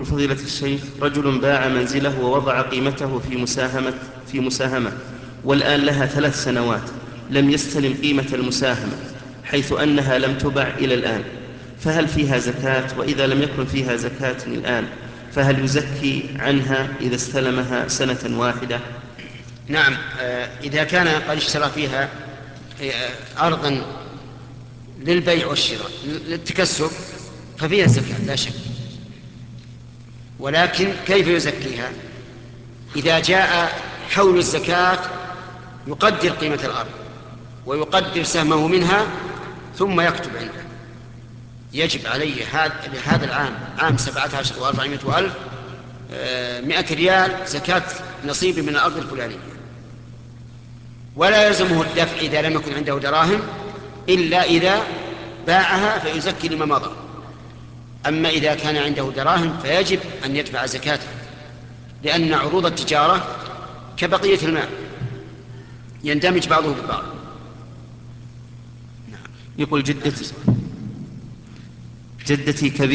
فضيلة الشيخ، رجل باع منزله ووضع قيمته في مساهمة والآن لها 3 سنوات لم يستلم قيمة المساهمة، حيث أنها لم تبع إلى الآن، فهل فيها زكاة؟ وإذا لم يكن فيها زكاة الآن فهل يزكي عنها إذا استلمها سنة واحدة؟ نعم. إذا كان قد اشترى فيها أرضا للبيع والشراء للتكسب ففيها زكاة لا شك، ولكن كيف يزكيها؟ إذا جاء حول الزكاة يقدر قيمة الأرض ويقدر سهمه منها ثم يكتب عنده يجب عليه هذا العام، عام 17,400,000 100 ريال زكاة نصيبي من الأرض الفلانية، ولا يلزمه الدفع إذا لم يكن عنده دراهم إلا إذا باعها فيزكي لما مضى. أما إذا كان عنده دراهم فيجب أن يدفع زكاته، لأن عروض التجارة كبقية المال يندمج بعضه ببعض. يقول جدتي كبيرة